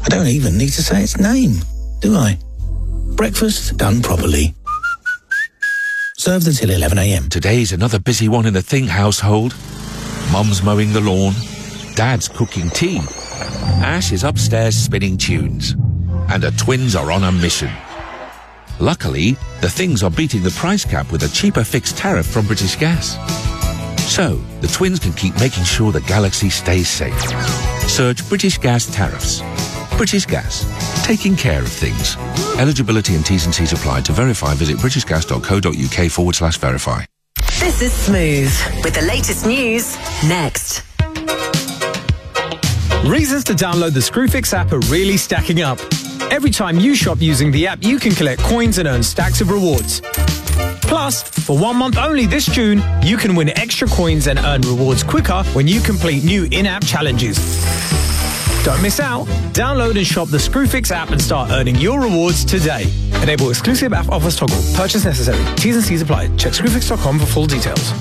don't even need to say its name, do I? Breakfast done properly. Served until 11 a.m. Today's another busy one in the Thing household. Mum's mowing the lawn, Dad's cooking tea, Ash is upstairs spinning tunes, and the twins are on a mission. Luckily, the Things are beating the price cap with a cheaper fixed tariff from British Gas. So, the twins can keep making sure the galaxy stays safe. Search British Gas tariffs. British Gas, taking care of things. Eligibility and T's and C's apply. To verify, visit britishgas.co.uk/verify. This is Smooth, with the latest news next. Reasons to download the Screwfix app are really stacking up. Every time you shop using the app, you can collect coins and earn stacks of rewards. Plus, for 1 month only this June, you can win extra coins and earn rewards quicker when you complete new in-app challenges. Don't miss out. Download and shop the Screwfix app and start earning your rewards today. Enable exclusive app offers toggle. Purchase necessary. T's and C's apply. Check screwfix.com for full details.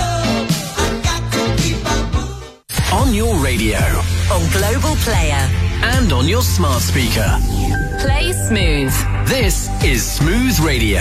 On your radio, On Global Player. and on your smart speaker. Play Smooth. This is Smooth Radio.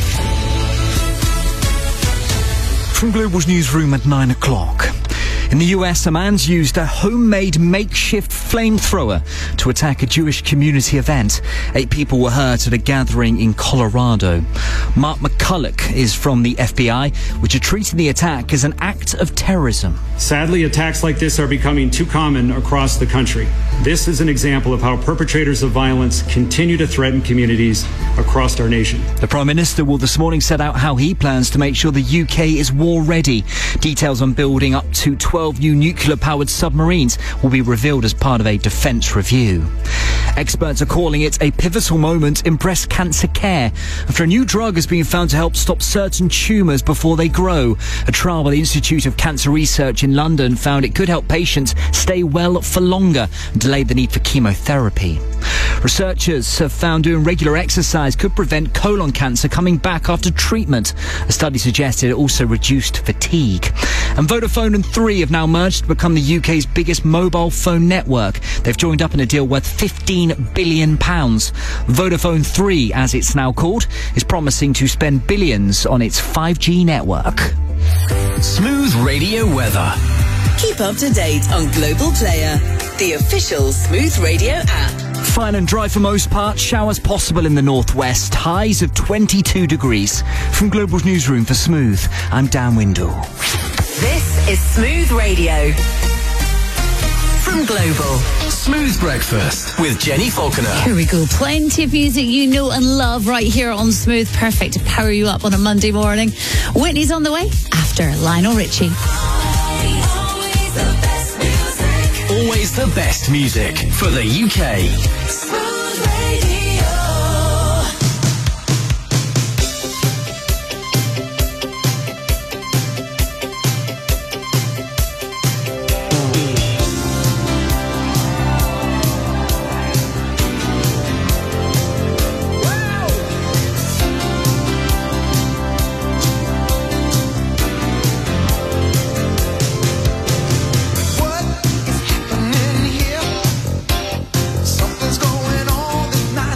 From Global's newsroom at 9 o'clock. In the US, a man's used a homemade makeshift flamethrower to attack a Jewish community event. 8 people were hurt at a gathering in Colorado. Mark McCulloch is from the FBI, which are treating the attack as an act of terrorism. Sadly, attacks like this are becoming too common across the country. This is an example of how perpetrators of violence continue to threaten communities across our nation. The Prime Minister will this morning set out how he plans to make sure the UK is war ready. Details on building up to 12 new nuclear-powered submarines will be revealed as part of a defence review. Experts are calling it a pivotal moment in breast cancer care after a new drug has been found to help stop certain tumours before they grow. A trial by the Institute of Cancer Research in London found it could help patients stay well for longer and delay the need for chemotherapy. Researchers have found doing regular exercise could prevent colon cancer coming back after treatment. A study suggested it also reduced fatigue. And Vodafone and Three have now merged to become the UK's biggest mobile phone network. They've joined up in a deal worth £15 billion. Vodafone 3, as it's now called, is promising to spend billions on its 5G network. Smooth Radio weather. Keep up to date on Global Player, the official Smooth Radio app. Fine and dry for most parts. Showers possible in the northwest. Highs of 22 degrees. From Global's newsroom for Smooth, I'm Dan Windle. This is Smooth Radio. From Global. Smooth Breakfast with Jenny Falconer. Here we go. Plenty of music you know and love right here on Smooth. Perfect to power you up on a Monday morning. Whitney's on the way after Lionel Richie. Always the best music for the UK. Smooth Radio. Something's going on tonight.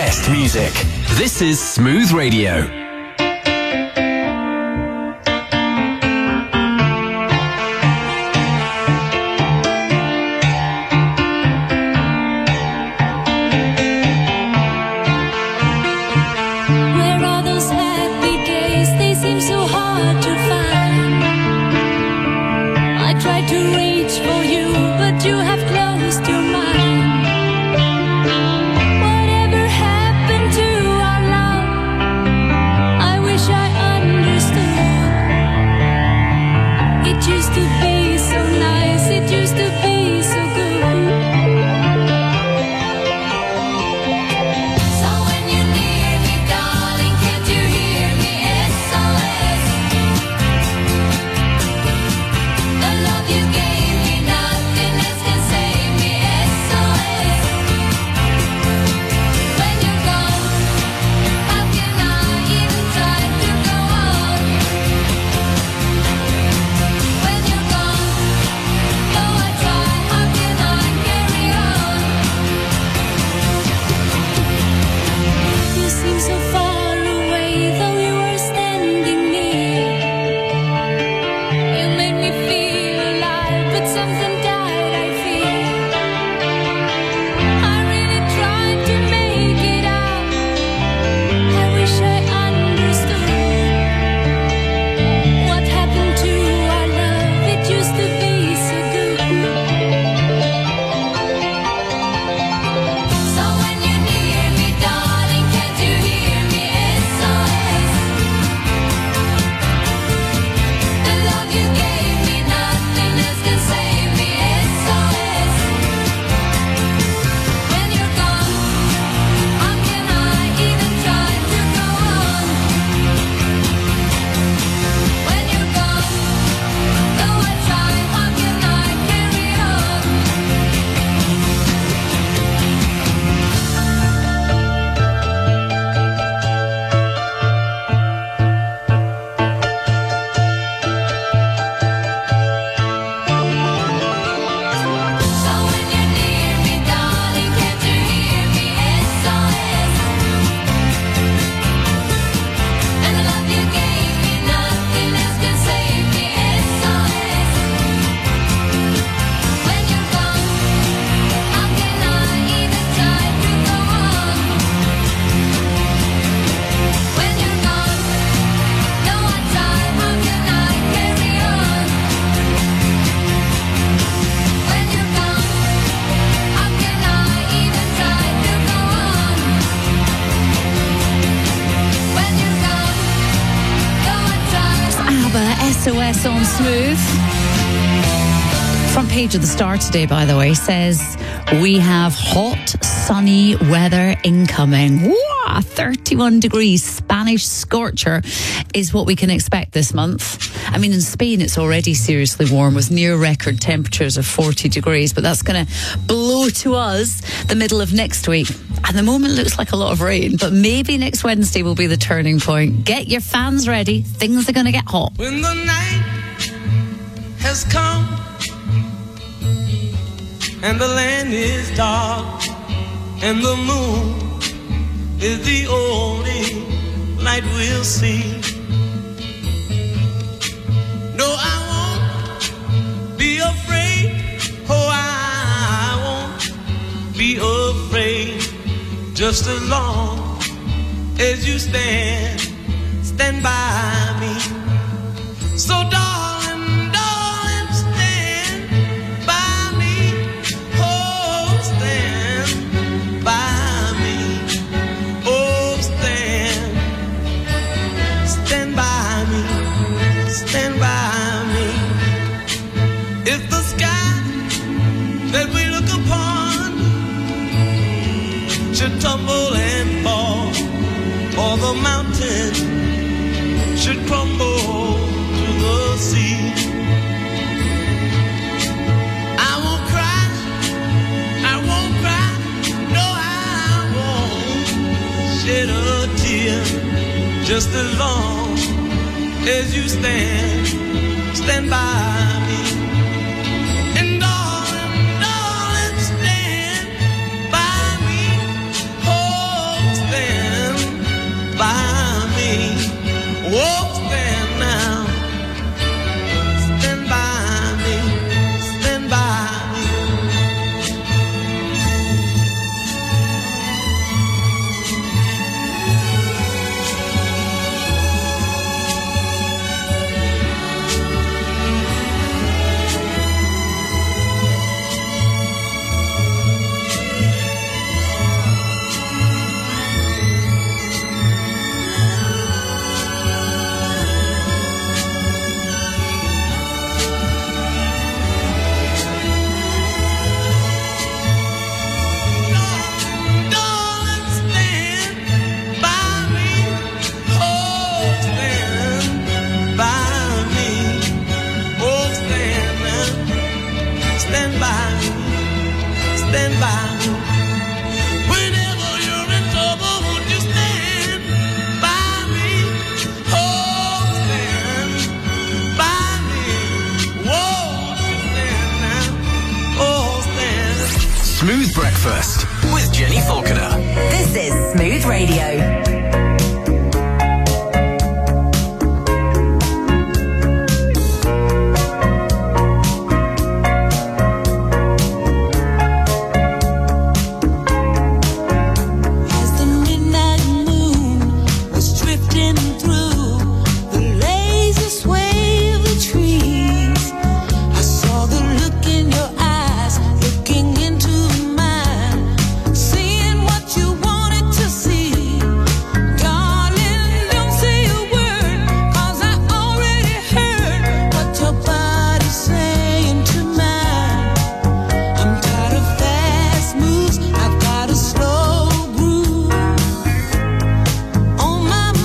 best music. This is Smooth Radio. SOS on Smooth. Front page of the Star today, by the way, says we have hot, sunny weather incoming. Wow, 31 degrees, Spanish scorcher is what we can expect this month. I mean, in Spain, it's already seriously warm with near record temperatures of 40 degrees, but that's going to blow to us the middle of next week. At the moment, looks like a lot of rain, but maybe next Wednesday will be the turning point. Get your fans ready. Things are going to get hot. When the night has come and the land is dark and the moon is the only light we'll see. No, I won't be afraid. Oh, I won't be afraid. Just as long as you stand by me. So darling, darling, stand by me. Oh, stand by me. Oh, stand by me. Stand by me. If the sky that we look upon should tumble and fall, or the mountain should crumble to the sea, I won't cry, no, I won't shed a tear, just as long as you stand by me. And darling, stand by me. Oh, drifting through the lazy sway of the trees. I saw the look in your eyes, looking into mine, seeing what you wanted to see. Darling, don't say a word, 'cause I already heard what your body's saying to mine. I'm tired of fast moves, I've got a slow groove on my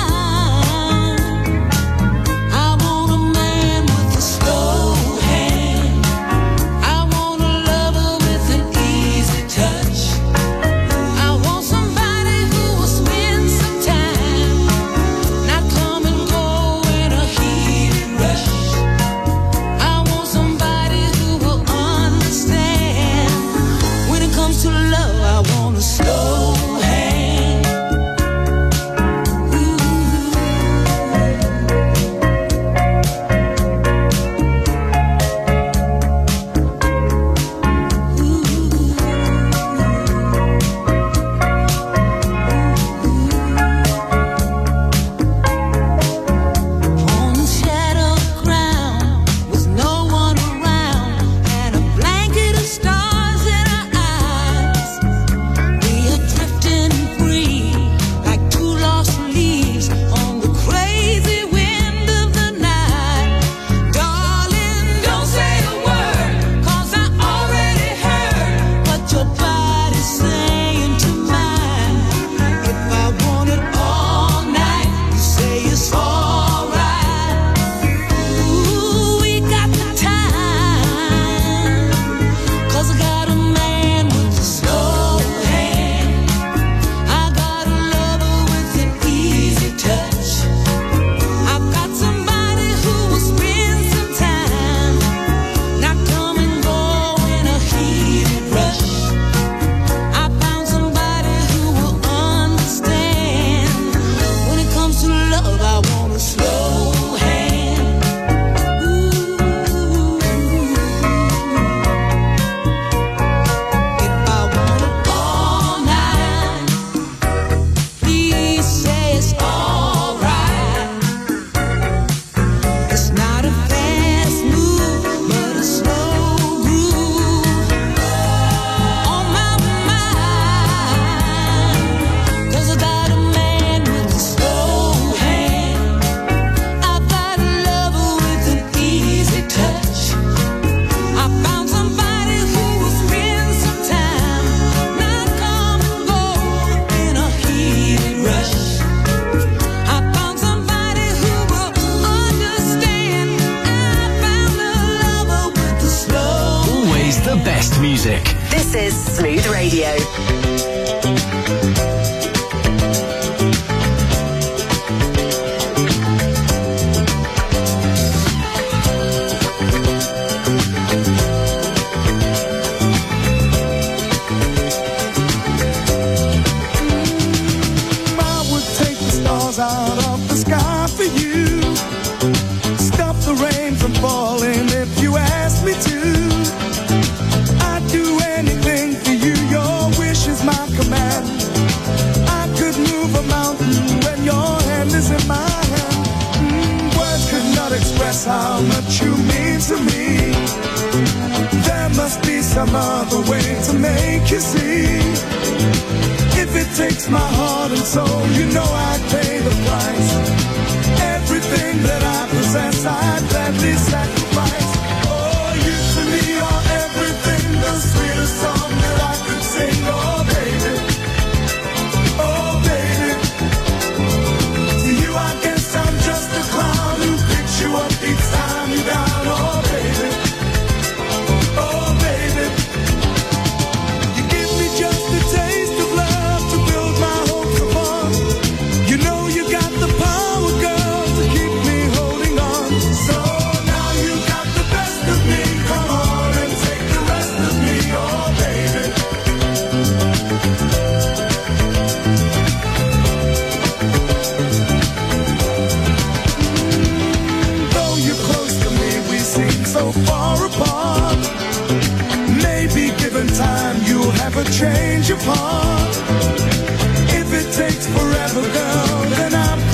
mind. I want a man with a slow hand. I want a lover with an easy touch. I want somebody who will spend some time, not come and go in a heated rush. I want somebody who will understand. When it comes to love, I want a slow hand. On the shadow ground, with no one around, and a blanket of stars in our eyes. We are drifting free, like two lost leaves on the crazy wind of the night. Darling, don't say a word, 'cause I already heard what your body's saying to mine. If I want it all night, you say it's alright. Ooh, we got the time, 'cause I got a man with a slow hand. I got a lover with an easy touch. I've got somebody who will spend some time, not come and go in a heated rush. I found somebody who will understand. When it comes to love, I want a slow hand. Ooh. If I want it all night, please say it's alright. It's not a fast move, but a slow groove on my mind. 'Cause I got a man with a slow hand. I've got a lover with an easy touch. I found somebody who will spend some time, not come and go in a heated rush. I found somebody who will understand. I found a lover with a slow. Always the best music. This is Smooth Radio. I would take the stars out of the sky for you. Stop the rain from falling if you ask me to. I'd do anything for you, your wish is my command. I could move a mountain when your hand is in my hand. Words could not express how much you mean to me. There must be some other way to make you see. If it takes my heart and soul, you know I'd pay the price. Everything that I possess, I'd gladly sacrifice. Oh, you to me are everything, the sweetest song that I could sing. Oh, baby. Oh, baby. To you, I guess I'm just a clown who picks you up each time you're down. Oh, baby. Oh, baby. You give me just a taste of love to build my hopes upon. You know you got the power, girl, to keep me holding on. So now you got the best of me. Come on and take the rest of me, oh baby. Though you're close to me, we seem so far apart. Maybe given time, you'll have a change of heart. If it takes forever, girl, then I'm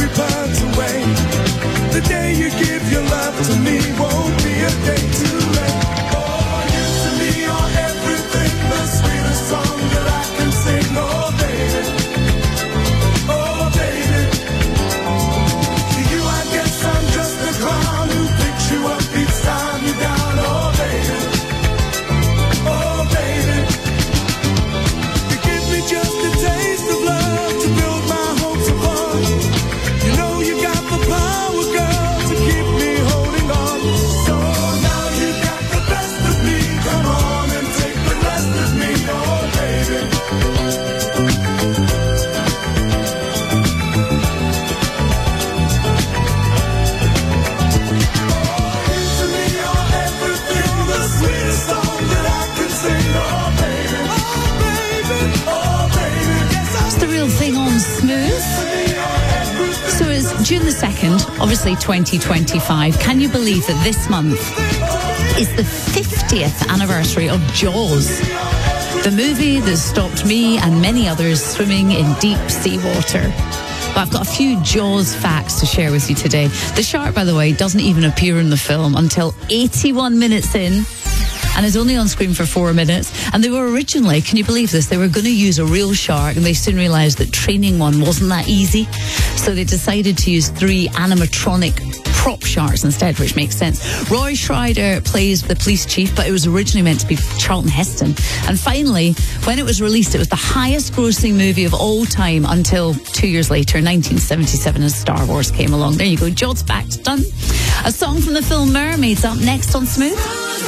June the 2nd, obviously 2025, can you believe that this month is the 50th anniversary of Jaws? The movie that stopped me and many others swimming in deep sea water. But I've got a few Jaws facts to share with you today. The shark, by the way, doesn't even appear in the film until 81 minutes in, and is only on screen for 4 minutes. And they were originally, can you believe this, they were going to use a real shark, and they soon realised that training one wasn't that easy. So they decided to use 3 animatronic prop sharks instead, which makes sense. Roy Schreider plays the police chief, but it was originally meant to be Charlton Heston. And finally, when it was released, it was the highest grossing movie of all time until 2 years later, 1977, as Star Wars came along. There you go, Jaws fact done. A song from the film Mermaids up next on Smooth.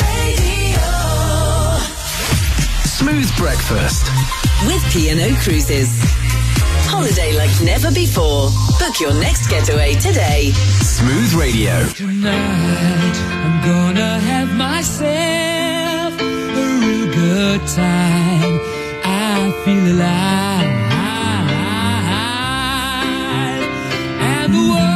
Smooth Breakfast with P&O Cruises. Holiday like never before. Book your next getaway today. Smooth Radio. Tonight I'm gonna have myself a real good time. I feel alive, and the world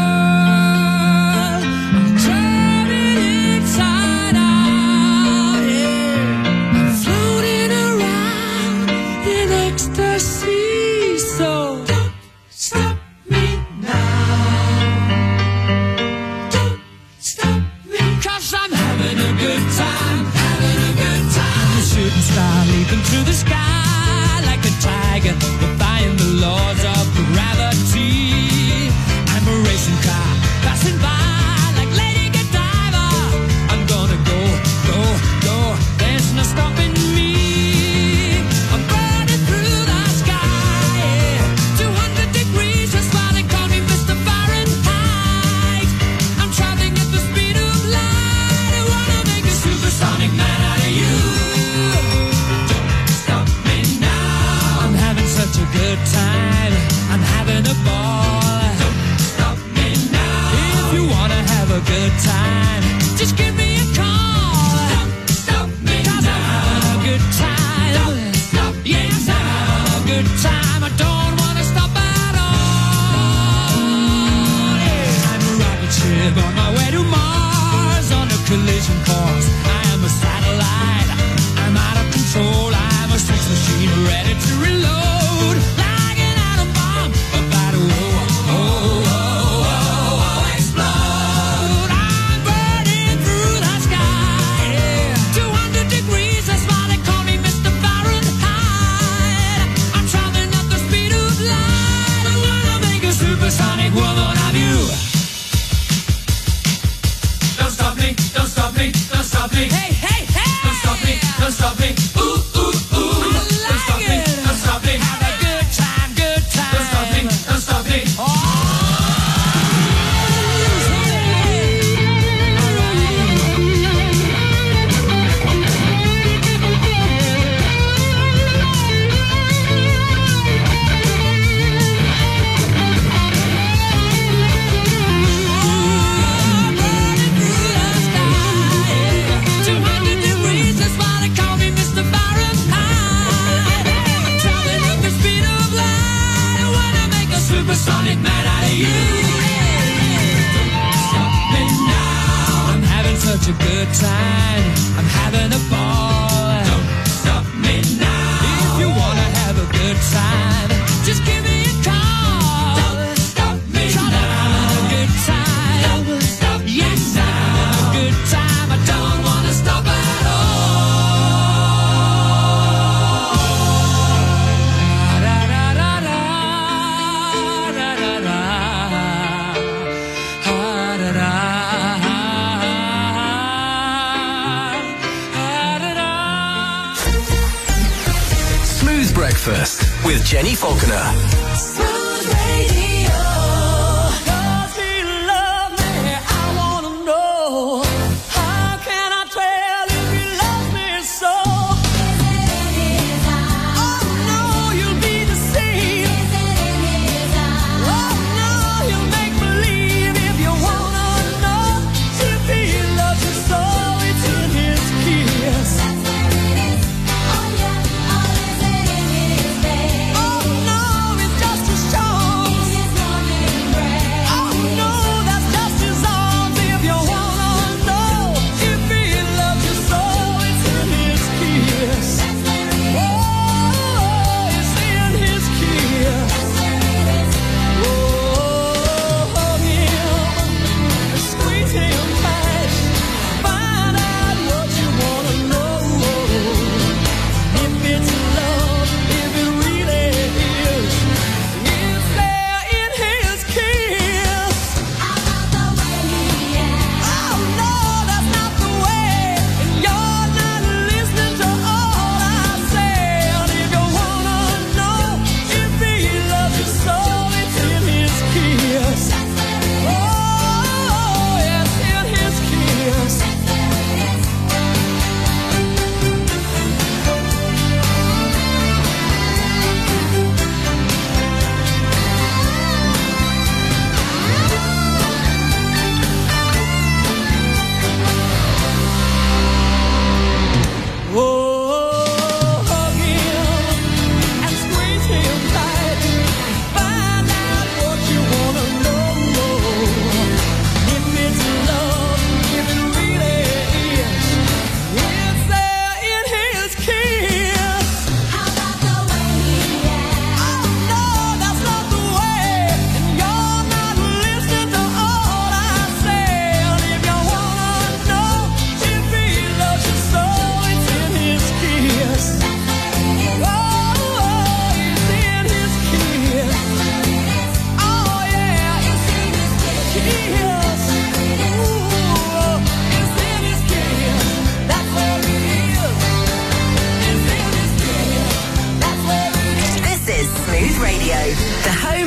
I'm turning inside out. Yeah. I'm floating around in ecstasy. So don't stop me now. Don't stop me, 'cause I'm having a good time, having a good time. The shooting star leaping through the sky like a tiger, defying the laws of gravity. I'm a racing car passing by like Lady Godiva. I'm gonna go, go, go. There's no stopping me. I'm burning through the sky, yeah. 200 degrees, that's why they call me Mr. Fahrenheit. I'm traveling at the speed of light. I wanna make a supersonic man out of you. Don't stop me now. I'm having such a good time. I'm having a ball. Don't stop me now. If you wanna have a good time, just give me a call. Don't stop me now. I'm having a good time. Don't stop me yes, now. I'm having a good time. I don't wanna stop at all. Yeah. I'm a rocket ship on my way to Mars on a collision course. I am a satellite. I'm out of control. I'm a sex machine ready to reload. Like an atom bomb about to explode. I'm burning through the sky, yeah. 200 degrees, that's why they call me Mr. Fahrenheit. I'm traveling at the speed of light. I wanna make a supersonic woman of you. Don't stop me, don't stop me, don't stop me. Hey, hey, hey! Don't stop me, don't stop me. Ooh, ooh, ooh. Don't stop me, don't stop me. Have a good time, good time. Don't stop me, don't stop me. Supersonic man out of you. Stop me now. I'm having such a good time. I'm having a ball. Don't stop me now. If you wanna have a good time, just give me a call. Don't stop me now. I'm having a good time. Don't stop yes, I'm having a good time. I don't wanna stop at Smooth Breakfast with Jenny Falconer. Smooth Radio. 'Cause he loved me, I wanna know. How can I tell if he loves me so? Oh no, you'll be deceived. Oh no, you'll make believe if you wanna know. If he loves you so, it's in his kiss. Oh no, it's just a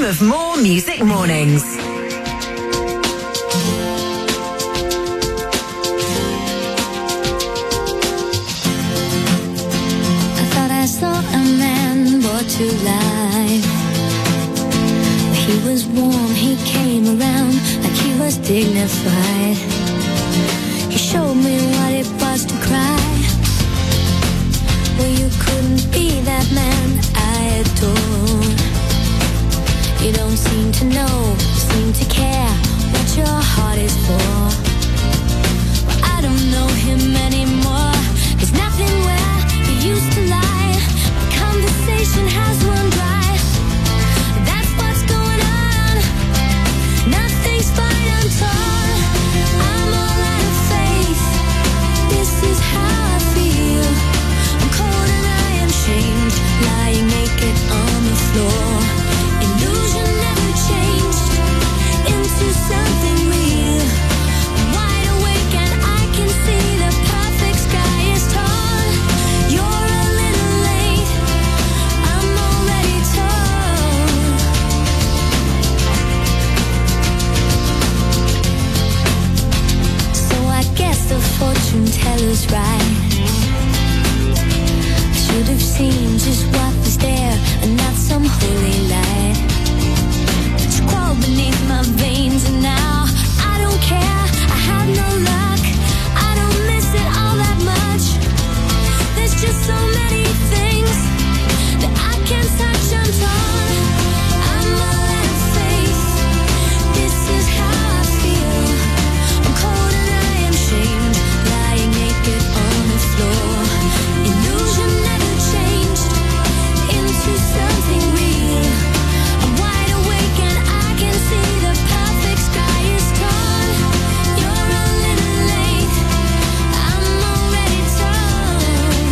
of More Music Mornings. I thought I saw a man brought to life. He was warm, he came around like he was dignified. He showed me what it was to cry. Well, you couldn't be that man I adore. You don't seem to know, seem to care what your heart is for. Well, I don't know him anymore. There's nothing where he used to lie. My conversation has run dry. That's what's going on. Nothing's fine, I'm torn. I'm all out of faith. This is how I feel. I'm cold and I am shamed, lying naked on the floor. Illusion never changed into something real. I'm wide awake and I can see the perfect sky is torn. You're a little late, I'm already torn. So I guess the fortune teller's right. Should have seen just what was there and not some holy light. It's crawled beneath my veins and now I don't care. I have no luck. I don't miss it all that much. There's just so many things that I can't touch. I'm torn. I'm all out of faith. This is how I feel. I'm cold and I am shamed, lying naked on the floor. Illusion never changed into something real. I'm wide awake and I can see the perfect sky is torn. You're a little late, I'm already torn.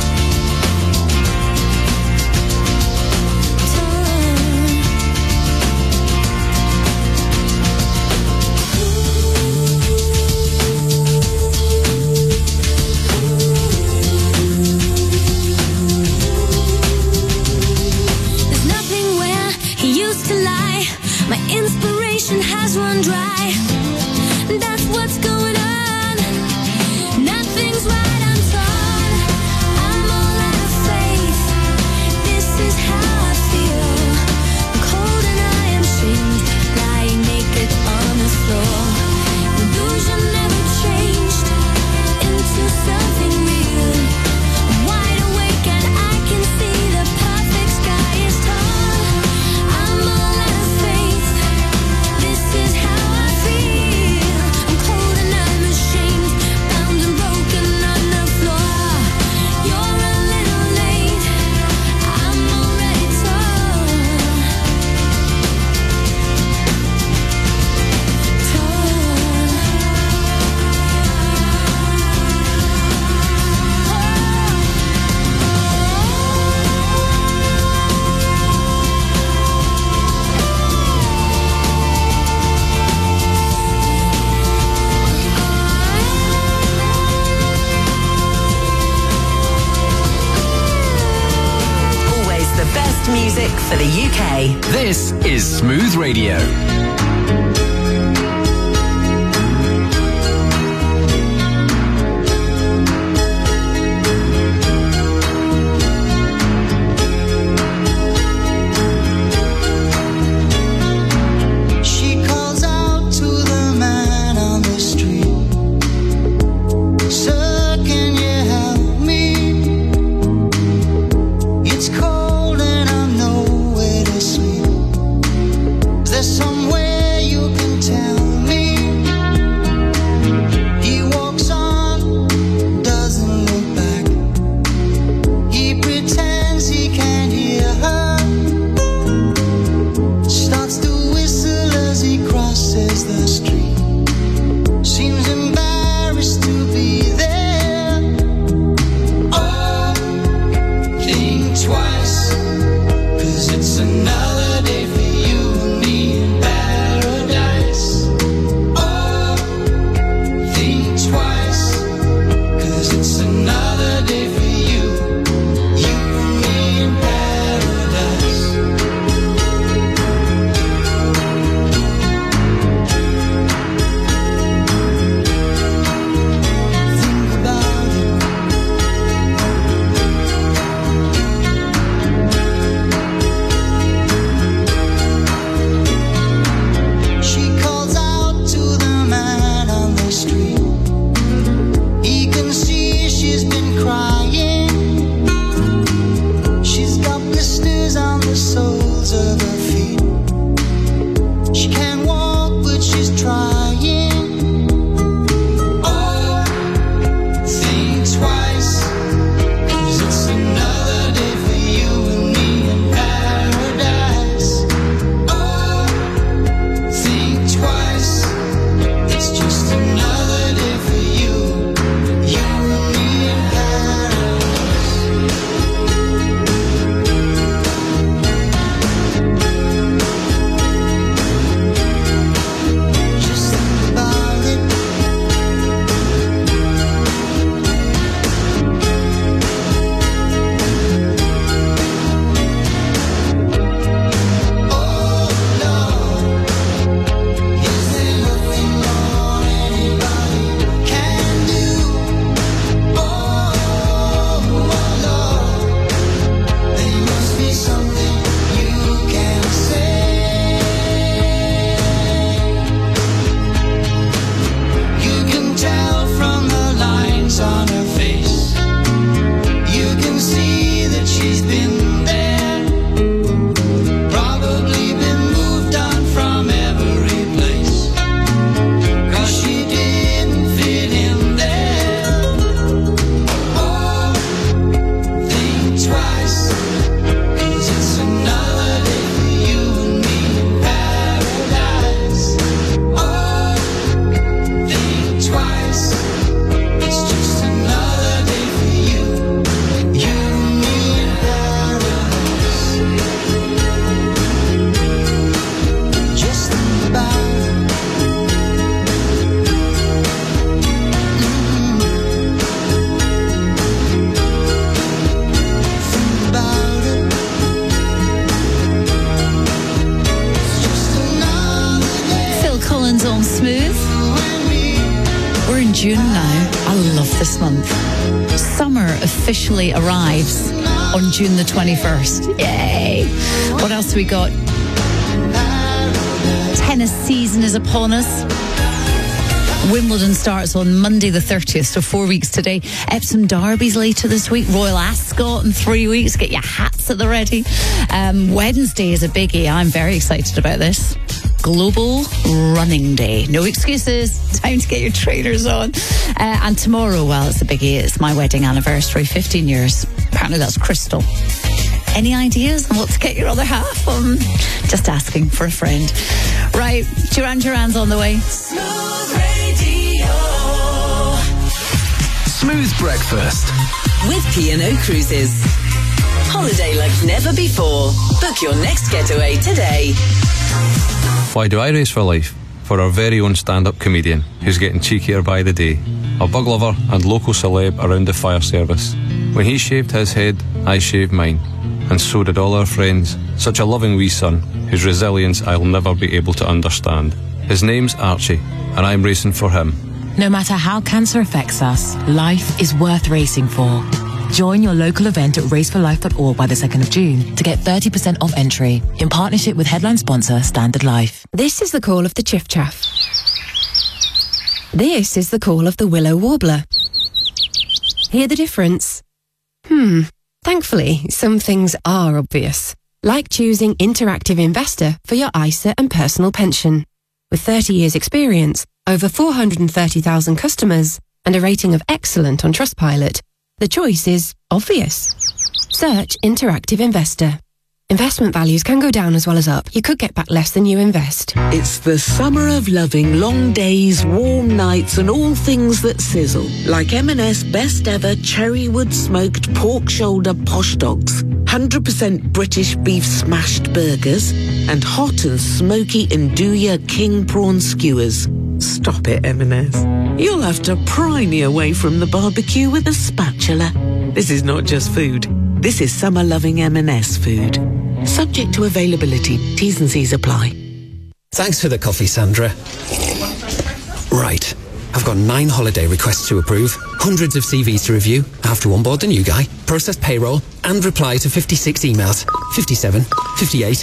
There's nothing where he used to lie. My inspiration has run dry. That's what's going on. Nothing's right, I'm torn. I'm all out of faith. This is how I feel. I'm cold and I am shamed, lying naked on the floor. Illusion never changed into something real. I'm wide awake and I can see the perfect sky is torn. I'm all out of faith. This is how I feel. I'm cold and I'm ashamed, bound and broken on the floor. You're a little late, I'm already torn. Always the best music for the UK. This is Smooth Radio. She calls out to the man on the street. Sir, can you help me? It's cold and I'm nowhere to sleep. Is there somewhere Collins on Smooth. We're in June now. I love this month. Summer officially arrives on June the 21st. Yay! What else have we got? Tennis season is upon us. Wimbledon starts on Monday the 30th, so 4 weeks today. Epsom Derby's later this week. Royal Ascot in 3 weeks. Get your hats at the ready. Wednesday is a biggie. I'm very excited about this. Global Running Day. No excuses. Time to get your trainers on. And tomorrow, well, it's a biggie. It's my wedding anniversary, 15 years. Apparently that's crystal. Any ideas on what to get your other half on? Just asking for a friend. Right, Duran Duran's on the way. Smooth Radio. Smooth breakfast. With P&O Cruises. Holiday like never before. Book your next getaway today. Why do I race for life? For our very own stand-up comedian, who's getting cheekier by the day. A bug lover and local celeb around the fire service. When he shaved his head, I shaved mine. And so did all our friends. Such a loving wee son, whose resilience I'll never be able to understand. His name's Archie, and I'm racing for him. No matter how cancer affects us, life is worth racing for. Join your local event at raceforlife.org by the 2nd of June to get 30% off entry in partnership with headline sponsor Standard Life. This is the call of the chiff chaff. This is the call of the willow warbler. Hear the difference? Thankfully, some things are obvious, like choosing Interactive Investor for your ISA and personal pension. With 30 years experience, over 430,000 customers, and a rating of excellent on Trustpilot, the choice is obvious. Search Interactive Investor. Investment values can go down as well as up. You could get back less than you invest. It's the summer of loving long days, warm nights and all things that sizzle. Like M&S best ever cherrywood smoked pork shoulder posh dogs, 100% British beef smashed burgers and hot and smoky Nduja king prawn skewers. Stop it, M&S. You'll have to pry me away from the barbecue with a spatula. This is not just food. This is summer-loving M&S food. Subject to availability. T's and C's apply. Thanks for the coffee, Sandra. Right. I've got 9 holiday requests to approve, hundreds of CVs to review. I have to onboard the new guy, process payroll, and reply to 56 emails. 57, 58.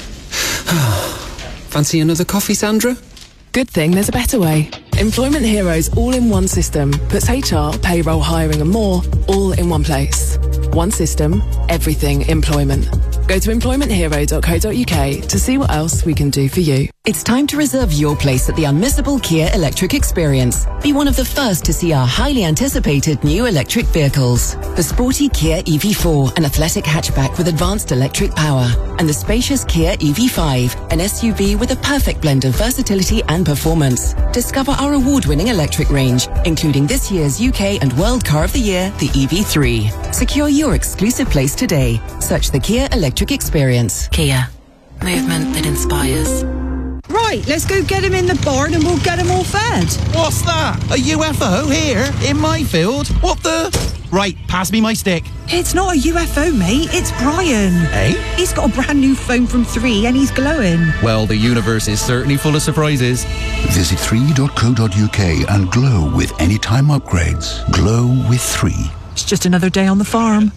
Fancy another coffee, Sandra? Good thing there's a better way. Employment Heroes all-in-one system puts HR, payroll, hiring and more all in one place. One system, everything employment. Go to employmenthero.co.uk to see what else we can do for you. It's time to reserve your place at the unmissable Kia Electric Experience. Be one of the first to see our highly anticipated new electric vehicles. The sporty Kia EV4, an athletic hatchback with advanced electric power. And the spacious Kia EV5, an SUV with a perfect blend of versatility and performance. Discover our award-winning electric range, including this year's UK and World Car of the Year, the EV3. Secure your exclusive place today. Search the Kia Electric Experience. Kia. Movement that inspires. Right, let's go get him in the barn and we'll get him all fed. What's that? A UFO here in my field? What the? Right, pass me my stick. It's not a UFO, mate. It's Brian. Eh? He's got a brand new phone from 3 and he's glowing. Well, the universe is certainly full of surprises. Visit 3.co.uk and glow with anytime upgrades. Glow with 3. It's just another day on the farm.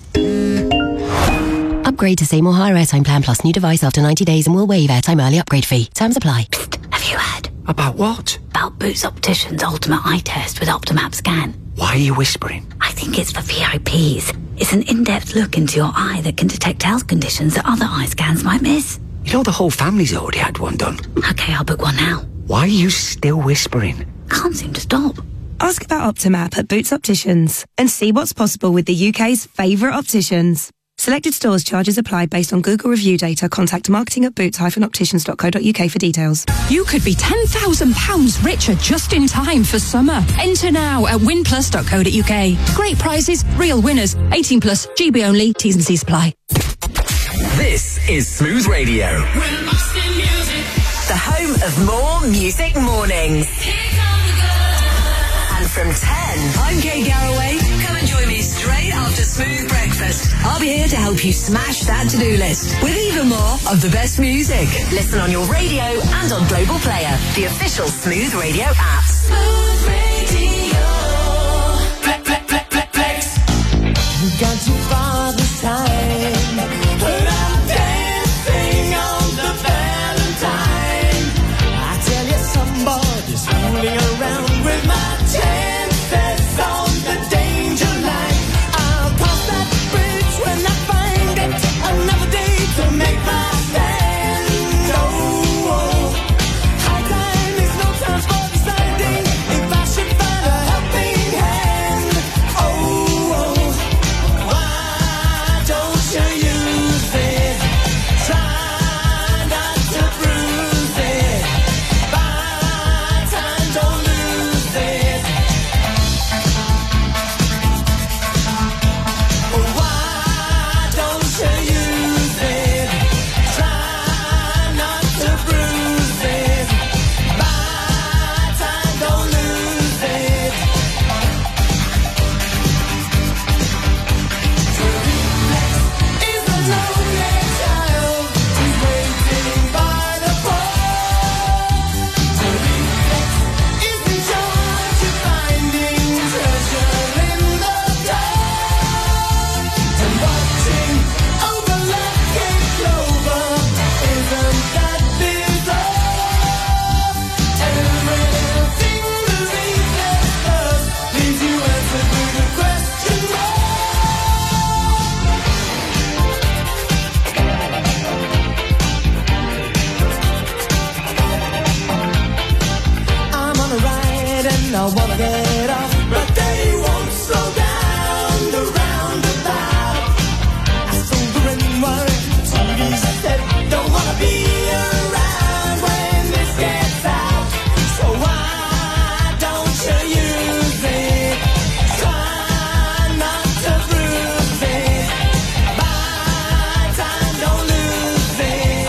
Upgrade to Seymour Higher Airtime Plan Plus new device after 90 days and we'll waive airtime early upgrade fee. Terms apply. Psst, have you heard? About what? About Boots Opticians Ultimate Eye Test with Optimap Scan. Why are you whispering? I think it's for VIPs. It's an in-depth look into your eye that can detect health conditions that other eye scans might miss. You know the whole family's already had one done. Okay, I'll book one now. Why are you still whispering? Can't seem to stop. Ask about Optimap at Boots Opticians and see what's possible with the UK's favourite opticians. Selected stores charges apply based on Google review data. Contact marketing at boots-opticians.co.uk for details. You could be £10,000 richer just in time for summer. Enter now at winplus.co.uk. Great prizes, real winners. 18 plus, GB only, T's and C's apply. This is Smooth Radio. The home of more music mornings. And from 10, I'm Kate Garraway. Come and join me straight after after Smooth Breakfast. I'll be here to help you smash that to-do list with even more of the best music. Listen on your radio and on Global Player, the official Smooth Radio app. Smooth Radio. We've gone too far this time, but I'm dancing on the Valentine. I tell you, somebody's fooling around with my chances on the danger line. I'll cross that bridge when I find it. Another day to make my stand. Oh, high time is no time for deciding if I should find a helping hand. Oh, why don't you use it? Try not to bruise it. Buy time, don't lose it. Why don't you use it? Try not to bruise it. Buy time, don't lose it. Is a lonely child who's waiting by the pole. Is in charge of finding treasure in the dark. And watching over lucky clover, isn't that bizarre? Everything the reflex does leaves you answer to the question mark. I'm on a ride and I wanna get off, but they won't slow down the roundabout. I sold the ring wire, TV said, don't wanna be around when this gets out. So why don't you use it? Try not to bruise it. Buy time, don't lose it.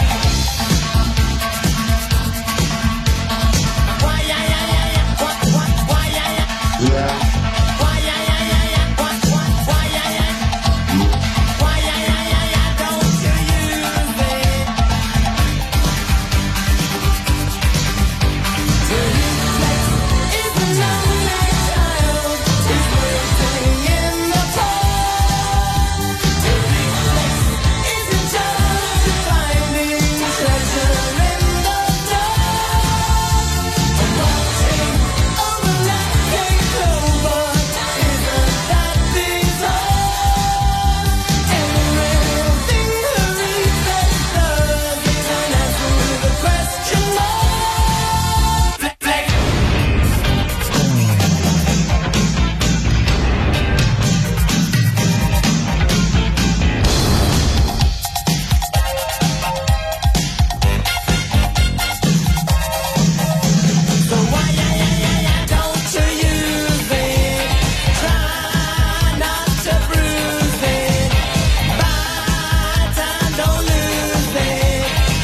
Why, yeah, yeah, yeah, yeah. Why, yeah, yeah. Why, yeah, yeah, yeah, yeah. Why, yeah, yeah. Why, yeah, yeah, yeah, yeah. Don't you use it? Is a lonely child who's waiting in the cold. Is in charge of finding treasure in the dark. And watching over lucky clover, isn't that bizarre? Everything the reflex does is an answer to the question mark. So why, yeah, yeah, yeah, yeah, don't you use it? Try not to bruise it. Buy time, don't lose it.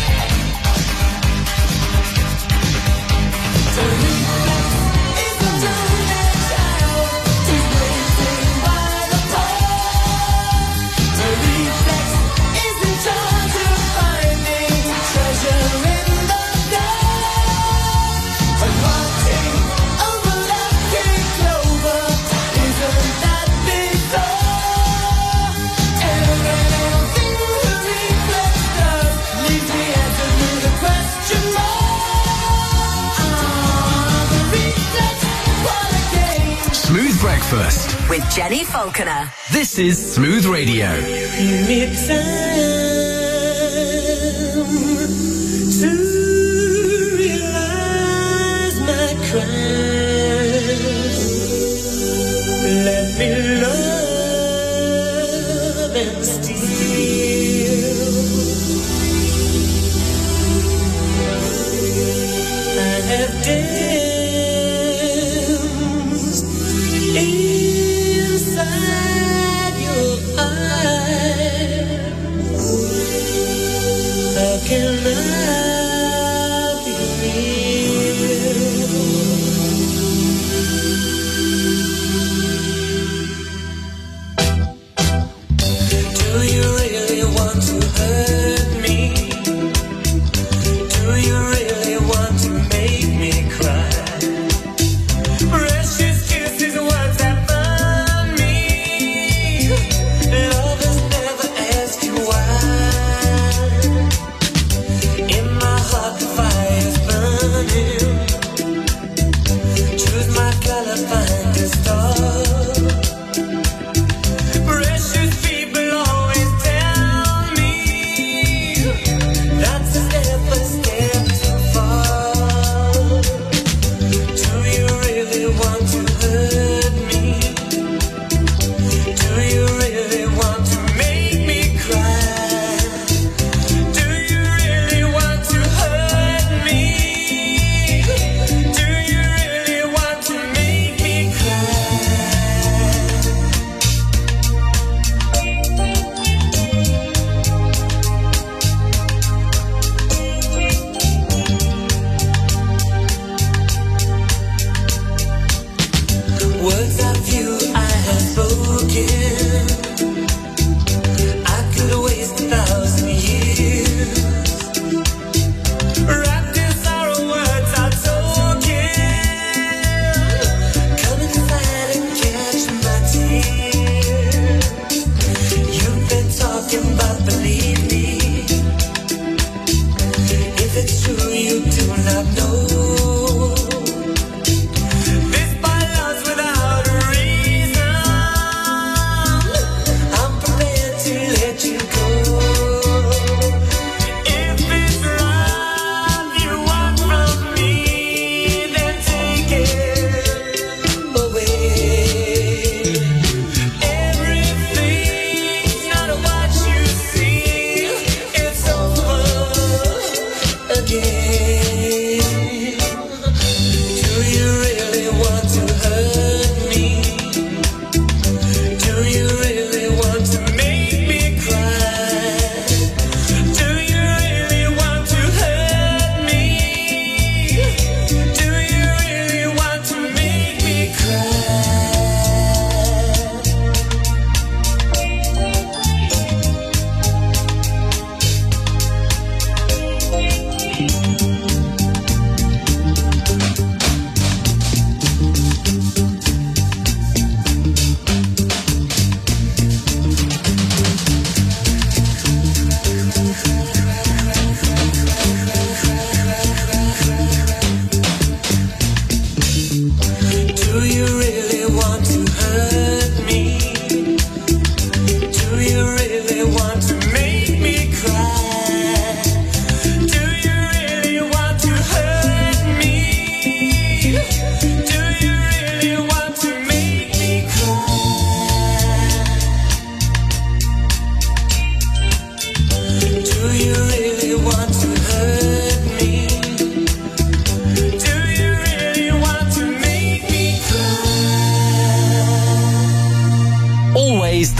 The reflex is a lonely child who's waiting by the pole. The reflex is in charge of finding treasure in the dark. And watching over lucky clover, isn't that bizarre? Everything the reflex does leaves the answer to the question mark. The reflex, what a game. Smooth Breakfast. With Jenny Falconer. This is Smooth Radio. Give me time to realize my crimes. Let me love and steal. I have danced inside your eyes. How can I be real?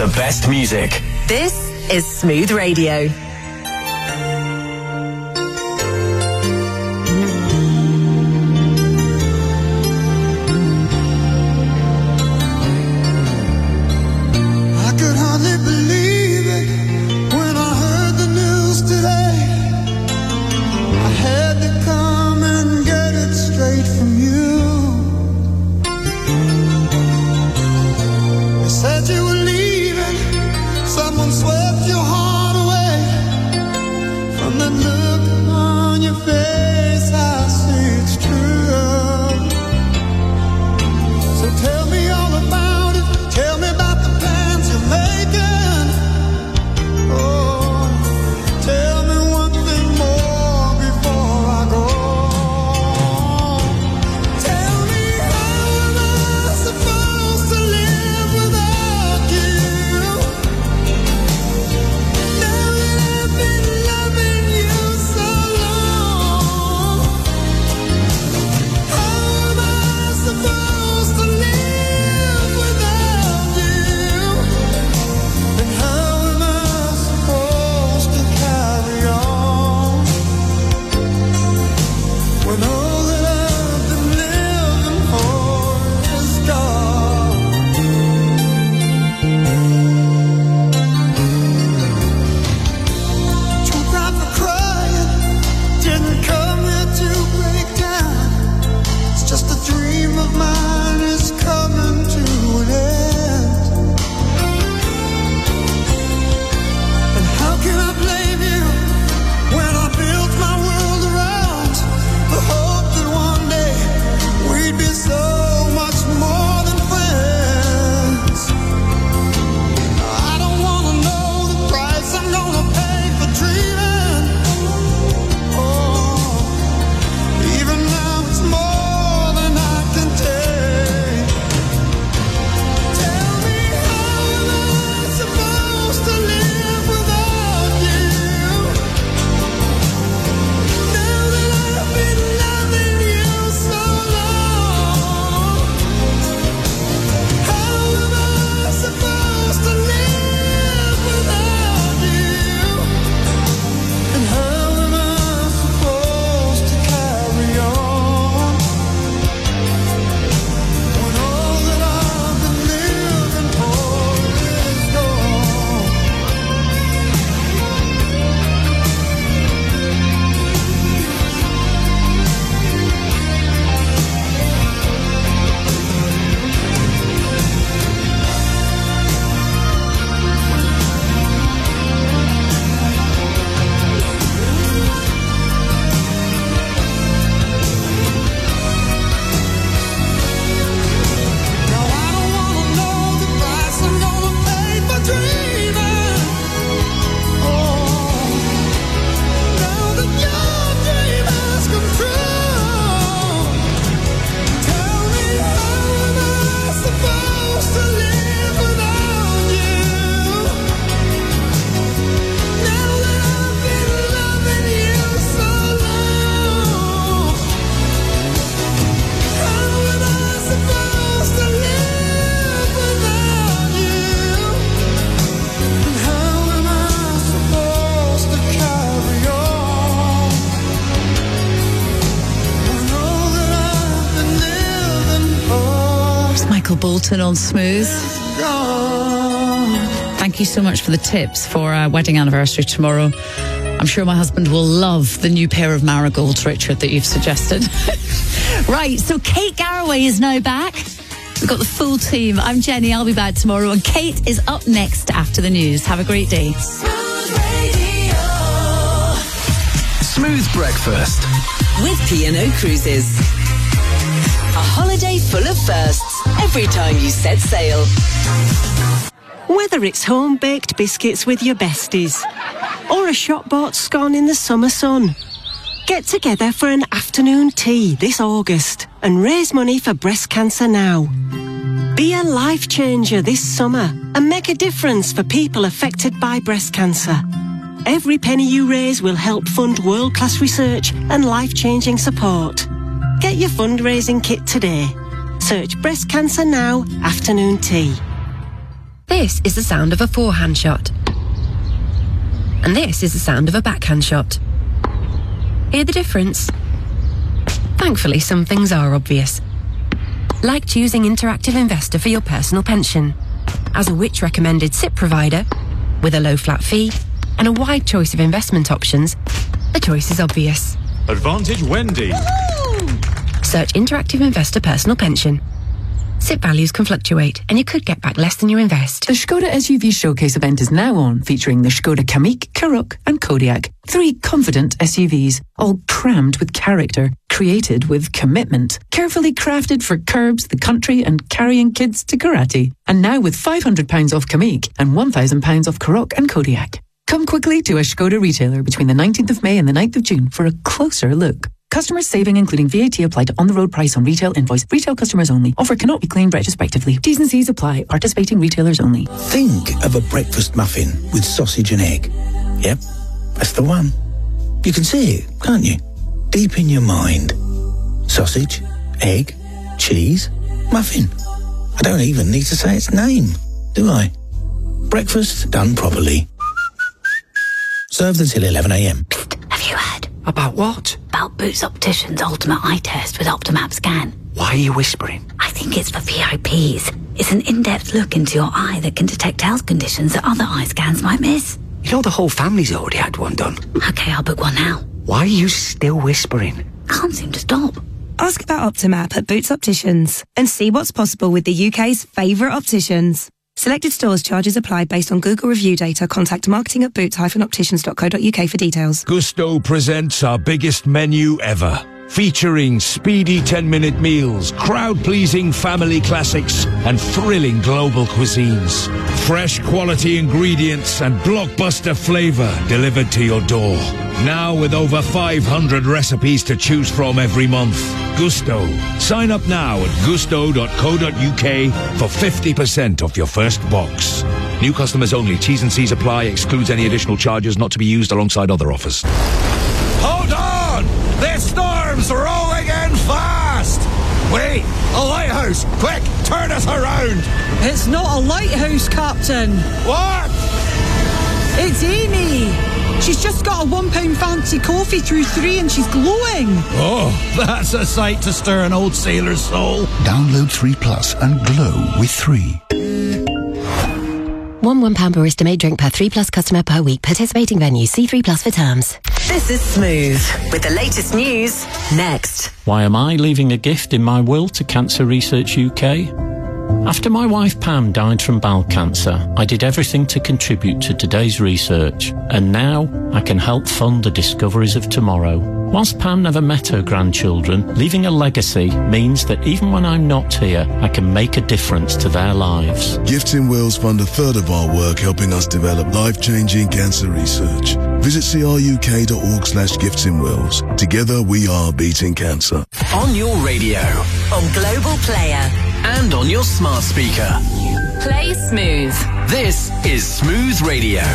the best music. This is Smooth Radio. I could hardly believe it when I heard the news today. I had to come and get it straight from you. They said you were leaving, someone swept your heart away. From the look on your face, I see it's true. So tell me all about it, tell me about the plans you're making. Oh, tell me one thing more before I go. Tell me, how am I supposed to live without you? Now that I've been loving you so long, how am I supposed to live without you? And how am I supposed to carry on when all that I've been living for is gone? Too proud for crying, didn't come here to break down. It's just a dream of mine is coming to an end. And how can I blame you when I built my world around the hope that one day we'd be so much more than friends? I don't wanna know the price I'm gonna pay for dreaming. Oh, even now it's more than I can take. Tell me, how am I supposed to live without you? Now that I've been loving you so long, how am I supposed to live without you? And how am I supposed to carry on when all that I've been living for is gone? Now I don't wanna know the price I'm gonna pay for dreaming. Oh, now that your dream has come true, tell me, how am I supposed to live without you? Now that I've been loving you so long, how am I supposed to live without you? And how am I supposed to carry on when all that I've been living for It's Michael Bolton on Smooth. is gone? Thank you so much for the tips for our wedding anniversary tomorrow. I'm sure my husband will love the new pair of marigolds, Richard, that you've suggested. Right, so Kate Garraway is now back. We've got the full team. I'm Jenny. I'll be back tomorrow. And Kate is up next after the news. Have a great day. Smooth breakfast. With P&O Cruises. A holiday full of firsts every time you set sail. Whether it's home-baked biscuits with your besties or a shop-bought scone in the summer sun, get together for an afternoon tea this August and raise money for breast cancer now. Be a life changer this summer and make a difference for people affected by breast cancer. Every penny you raise will help fund world-class research and life-changing support. Get your fundraising kit today. Search Breast Cancer Now Afternoon Tea. This is the sound of a forehand shot. And this is the sound of a backhand shot. Hear the difference? Thankfully, some things are obvious. Like choosing Interactive Investor for your personal pension. As a Which recommended SIP provider, with a low flat fee and a wide choice of investment options, the choice is obvious. Advantage Wendy. Search Interactive Investor Personal Pension. SIP values can fluctuate, and you could get back less than you invest. The Skoda SUV Showcase event is now on, featuring the Skoda Kamiq, Karoq and Kodiaq. 3 confident SUVs, all crammed with character, created with commitment, carefully crafted for curbs, the country and carrying kids to karate. And now with £500 off Kamiq and £1,000 off Karoq and Kodiaq. Come quickly to a Skoda retailer between the 19th of May and the 9th of June for a closer look. Customers saving including VAT applied to on-the-road price on retail invoice. Retail customers only. Offer cannot be claimed retrospectively. T's and C's apply. Participating retailers only. Think of a breakfast muffin with sausage and egg. Yep, that's the one. You can see it, can't you? Deep in your mind. Sausage, egg, cheese, muffin. I don't even need to say its name, do I? Breakfast done properly. Served until 11 a.m. Have you heard? About what? About Boots Opticians' ultimate eye test with Optimap scan. Why are you whispering? I think it's for VIPs. It's an in-depth look into your eye that can detect health conditions that other eye scans might miss. You know the whole family's already had one done. Okay, I'll book one now. Why are you still whispering? Can't seem to stop. Ask about Optimap at Boots Opticians and see what's possible with the UK's favourite opticians. Selected stores charges apply based on Google review data. Contact marketing at boots-opticians.co.uk for details. Gusto presents our biggest menu ever. Featuring speedy 10-minute meals, crowd-pleasing family classics, and thrilling global cuisines. Fresh quality ingredients and blockbuster flavour delivered to your door. Now with over 500 recipes to choose from every month. Gusto. Sign up now at gusto.co.uk for 50% off your first box. New customers only. T's and C's apply. Excludes any additional charges not to be used alongside other offers. Hold on! This storm's rolling in fast! Wait! A lighthouse! Quick! Turn us around! It's not a lighthouse, Captain. What? It's Amy. She's just got a £1 fancy coffee through 3 and she's glowing. Oh, that's a sight to stir an old sailor's soul. Download 3 Plus and glow with 3. One £1 barista made drink per 3 Plus customer per week. Participating venues. See 3 Plus for terms. This is Smooth with the latest news next. Why am I leaving a gift in my will to Cancer Research UK? After my wife Pam died from bowel cancer, I did everything to contribute to today's research, and now I can help fund the discoveries of tomorrow. Whilst Pam never met her grandchildren, leaving a legacy means that even when I'm not here, I can make a difference to their lives. Gifts in Wills fund a third of our work helping us develop life-changing cancer research. Visit cruk.org/giftsinwills. Together we are beating cancer. On your radio, On Global Player. and on your smart speaker. Play Smooth. This is Smooth Radio.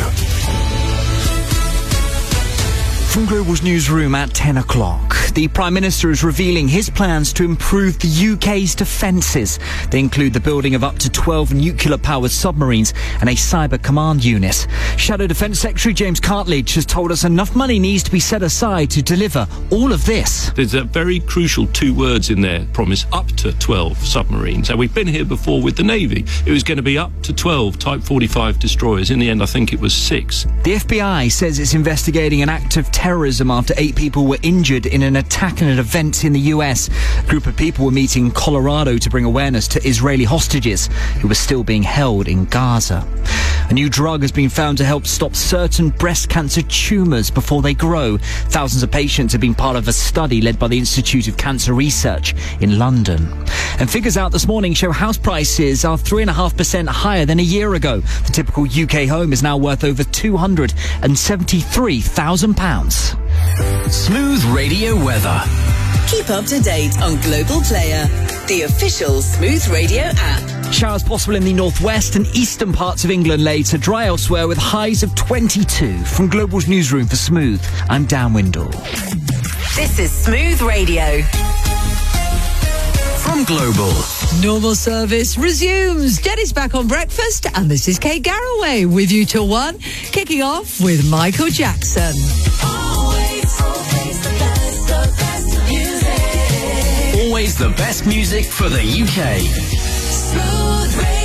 From Global's newsroom at 10 o'clock, the Prime Minister is revealing his plans to improve the UK's defences. They include the building of up to 12 nuclear-powered submarines and a cyber command unit. Shadow Defence Secretary James Cartledge has told us enough money needs to be set aside to deliver all of this. There's a very crucial 2 words in there, promise, up to 12 submarines. Now, we've been here before with the Navy. It was going to be up to 12 Type 45 destroyers. In the end, I think it was 6. The FBI says it's investigating an act of terrorism after 8 people were injured in an attack at an event in the US. A group of people were meeting in Colorado to bring awareness to Israeli hostages who were still being held in Gaza. A new drug has been found to help stop certain breast cancer tumours before they grow. Thousands of patients have been part of a study led by the Institute of Cancer Research in London. And figures out this morning show house prices are 3.5% higher than a year ago. The typical UK home is now worth over £273,000. Smooth Radio weather. Keep up to date on Global Player, the official Smooth Radio app. Showers possible in the northwest and eastern parts of England later. Dry elsewhere with highs of 22. From Global's newsroom for Smooth, I'm Dan Windle. This is Smooth Radio. From from Global. Normal service resumes. Jenny's back on breakfast, and this is Kate Garraway with you till 1, kicking off with Michael Jackson. Always the best music for the UK. Smooth Radio.